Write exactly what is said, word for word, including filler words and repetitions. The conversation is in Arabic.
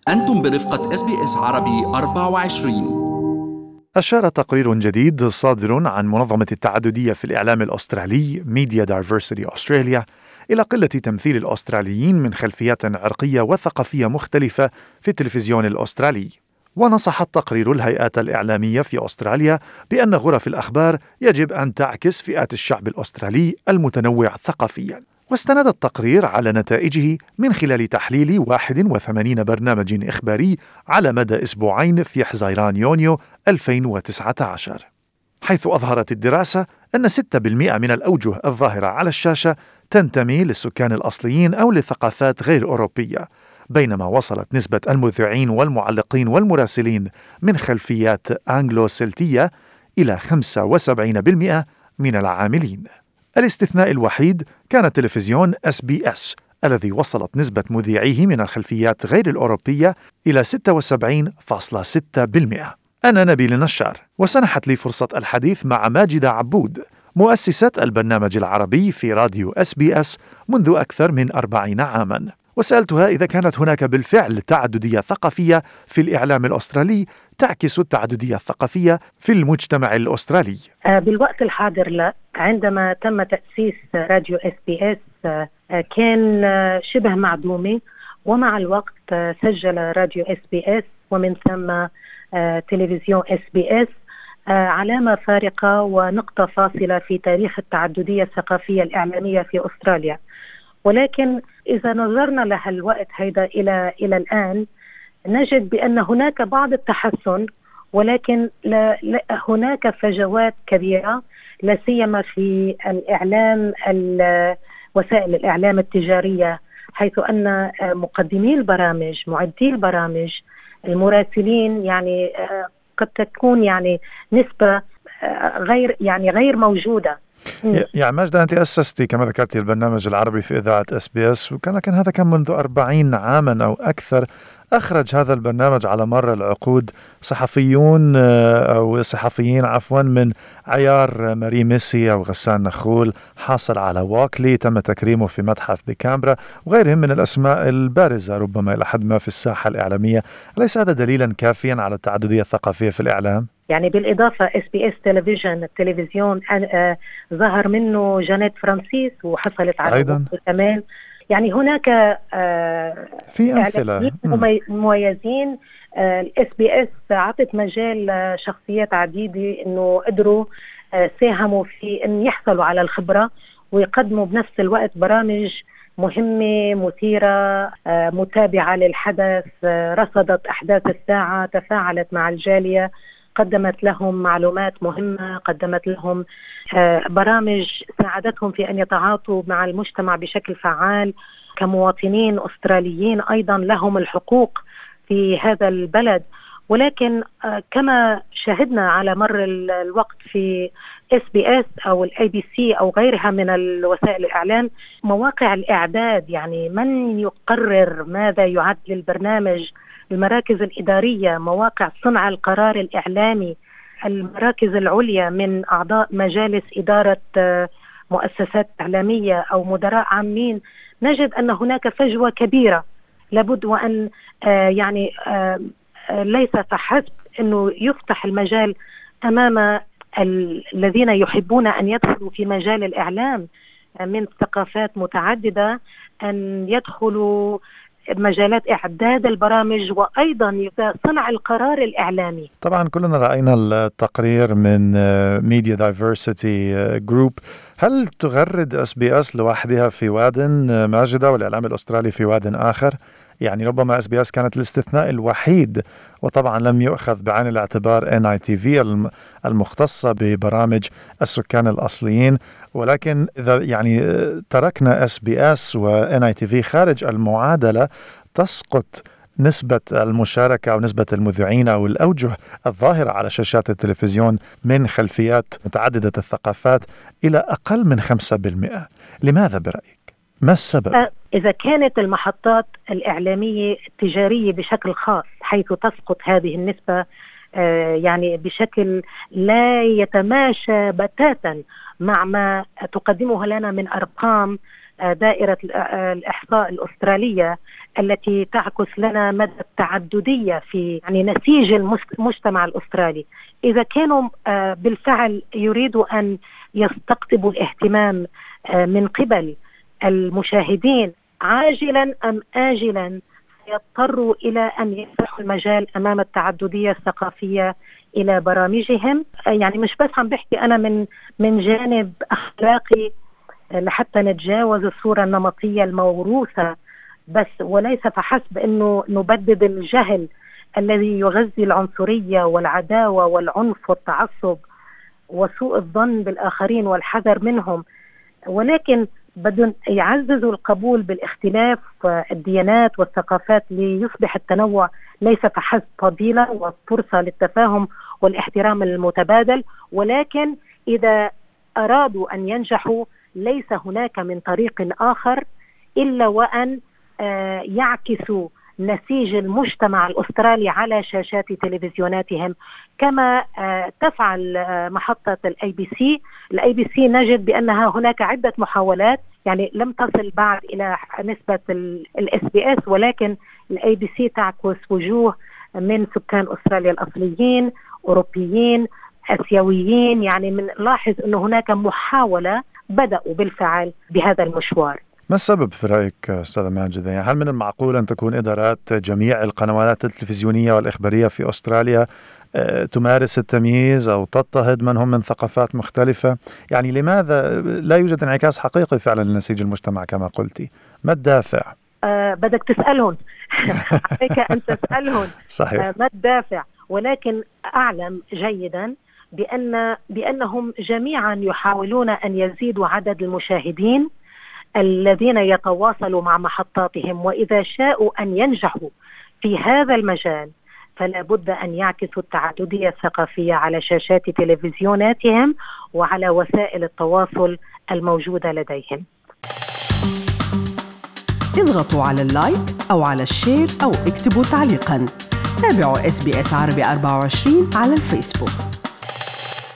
أنتم برفقة إس بي إس عربي أربعة وعشرين. أشار تقرير جديد صادر عن منظمة التعددية في الإعلام الأسترالي Media Diversity Australia إلى قلة تمثيل الأستراليين من خلفيات عرقية وثقافية مختلفة في التلفزيون الأسترالي. ونصح التقرير الهيئات الإعلامية في أستراليا بأن غرف الأخبار يجب أن تعكس فئات الشعب الأسترالي المتنوع ثقافياً. واستند التقرير على نتائجه من خلال تحليل واحد وثمانين برنامج إخباري على مدى أسبوعين في حزيران يونيو ألفين وتسعة عشر، حيث أظهرت الدراسة أن ستة بالمئة من الأوجه الظاهرة على الشاشة تنتمي للسكان الأصليين أو لثقافات غير أوروبية، بينما وصلت نسبة المذيعين والمعلقين والمراسلين من خلفيات أنجلو سلتية إلى خمسة وسبعين بالمئة من العاملين. الاستثناء الوحيد كان تلفزيون إس بي إس الذي وصلت نسبة مذيعيه من الخلفيات غير الأوروبية إلى ستة وسبعين فاصلة ستة بالمئة. أنا نبيل النشار، وسنحت لي فرصة الحديث مع ماجدة عبود، مؤسسة البرنامج العربي في راديو إس بي إس منذ أكثر من أربعين عاماً، وسألتها إذا كانت هناك بالفعل تعددية ثقافية في الإعلام الأسترالي تعكس التعددية الثقافية في المجتمع الأسترالي. بالوقت الحاضر لا. عندما تم تأسيس راديو إس بي إس كان شبه معدومة، ومع الوقت سجل راديو إس بي إس ومن ثم تلفزيون إس بي إس علامة فارقة ونقطة فاصلة في تاريخ التعددية الثقافية الإعلامية في أستراليا. ولكن إذا نظرنا لها الوقت هيدا إلى إلى الآن نجد بأن هناك بعض التحسن، ولكن لا لا هناك فجوات كبيرة، لا سيما في الإعلام وسائل الإعلام التجارية، حيث أن مقدمي البرامج، معدي البرامج، المراسلين يعني قد تكون يعني نسبة غير يعني غير موجودة. يعني ماجدة، أنت أسستي كما ذكرتي البرنامج العربي في إذاعة إس بي إس، وكان لكن هذا كان منذ أربعين عاما أو أكثر. أخرج هذا البرنامج على مر العقود صحفيون أو صحفيين عفوا من عيار ماري ميسي أو غسان نخول، حاصل على واكلي تم تكريمه في متحف بكامبرا، وغيرهم من الأسماء البارزة ربما إلى حد ما في الساحة الإعلامية. أليس هذا دليلا كافيا على التعددية الثقافية في الإعلام؟ يعني بالإضافة إس بي إس تلفزيون التلفزيون آه ظهر منه جانيت فرانسيس وحصلت على أيضا كمان. يعني هناك آه في أمثلة مميزين. الإس بي إس عطت مجال شخصيات عديدة إنه قدروا آه ساهموا في إن يحصلوا على الخبرة ويقدموا بنفس الوقت برامج مهمة مثيرة، آه متابعة للحدث، آه رصدت أحداث الساعة، تفاعلت مع الجالية، قدمت لهم معلومات مهمة، قدمت لهم برامج ساعدتهم في أن يتعاطوا مع المجتمع بشكل فعال كمواطنين أستراليين أيضا لهم الحقوق في هذا البلد. ولكن كما شاهدنا على مر الوقت في إس بي إس أو الأي بي سي أو غيرها من الوسائل الإعلام، مواقع الإعداد، يعني من يقرر ماذا يعد للبرنامج، المراكز الإدارية، مواقع صنع القرار الإعلامي، المراكز العليا من أعضاء مجالس إدارة مؤسسات إعلامية أو مدراء عامين، نجد أن هناك فجوة كبيرة. لابد وأن يعني ليس فحسب أنه يفتح المجال أمام الذين يحبون أن يدخلوا في مجال الإعلام من ثقافات متعددة أن يدخلوا مجالات إعداد البرامج وأيضا صنع القرار الإعلامي. طبعا كلنا رأينا التقرير من Media Diversity Group. هل تغرد إس بي إس لوحدها في واد ماجدة والإعلام الأسترالي في واد آخر؟ يعني ربما إس بي إس كانت الاستثناء الوحيد، وطبعا لم يؤخذ بعين الاعتبار إن آي تي في المختصة ببرامج السكان الأصليين. ولكن إذا يعني تركنا إس بي إس و إن آي تي في خارج المعادلة، تسقط نسبة المشاركة أو نسبة المذيعين أو الأوجه الظاهرة على شاشات التلفزيون من خلفيات متعددة الثقافات إلى أقل من خمسة بالمئة. لماذا برأيك؟ ما السبب؟ إذا كانت المحطات الإعلامية التجارية بشكل خاص حيث تسقط هذه النسبة يعني بشكل لا يتماشى بتاتا مع ما تقدمه لنا من أرقام دائرة الإحصاء الأسترالية التي تعكس لنا مدى التعددية في يعني نسيج المجتمع الأسترالي. إذا كانوا بالفعل يريدوا أن يستقطبوا الاهتمام من قبل المشاهدين عاجلا أم آجلا يضطروا إلى أن يفتحوا المجال أمام التعددية الثقافية إلى برامجهم. يعني مش بس عم بحكي أنا من من جانب أخلاقي لحتى نتجاوز الصورة النمطية الموروثة بس، وليس فحسب أنه نبدد الجهل الذي يغذي العنصرية والعداوة والعنف والتعصب وسوء الظن بالآخرين والحذر منهم، ولكن بدهم يعززوا القبول بالاختلاف الديانات والثقافات ليصبح التنوع ليس فحسب فضيلة وفرصة للتفاهم والاحترام المتبادل، ولكن إذا أرادوا أن ينجحوا ليس هناك من طريق آخر إلا وأن يعكسوا نسيج المجتمع الأسترالي على شاشات تلفزيوناتهم كما تفعل محطة الاي بي سي. الاي بي سي نجد بأنها هناك عدة محاولات، يعني لم تصل بعد إلى نسبة الاس بي اس، ولكن الاي بي سي تعكس وجوه من سكان أستراليا الأصليين، أوروبيين، آسيويين. يعني من لاحظ أنه هناك محاولة بدأوا بالفعل بهذا المشوار. ما السبب في رأيك أستاذة ماجدة؟ يعني هل من المعقول أن تكون إدارات جميع القنوات التلفزيونية والإخبارية في أستراليا تمارس التمييز أو تضطهد من هم من ثقافات مختلفة؟ يعني لماذا لا يوجد انعكاس حقيقي فعلا لنسيج المجتمع كما قلتي؟ ما الدافع؟ أه بدك تسألهم عليك أن تسألهم. صحيح. أه ما الدافع؟ ولكن أعلم جيدا بأن بأنهم جميعا يحاولون أن يزيدوا عدد المشاهدين الذين يتواصلوا مع محطاتهم، وإذا شاءوا أن ينجحوا في هذا المجال فلا بد أن يعكسوا التعددية الثقافية على شاشات تلفزيوناتهم وعلى وسائل التواصل الموجودة لديهم. اضغطوا على اللايك أو على الشير أو اكتبوا تعليقاً. تابعوا إس بي إس عربي أربعة وعشرين على الفيسبوك.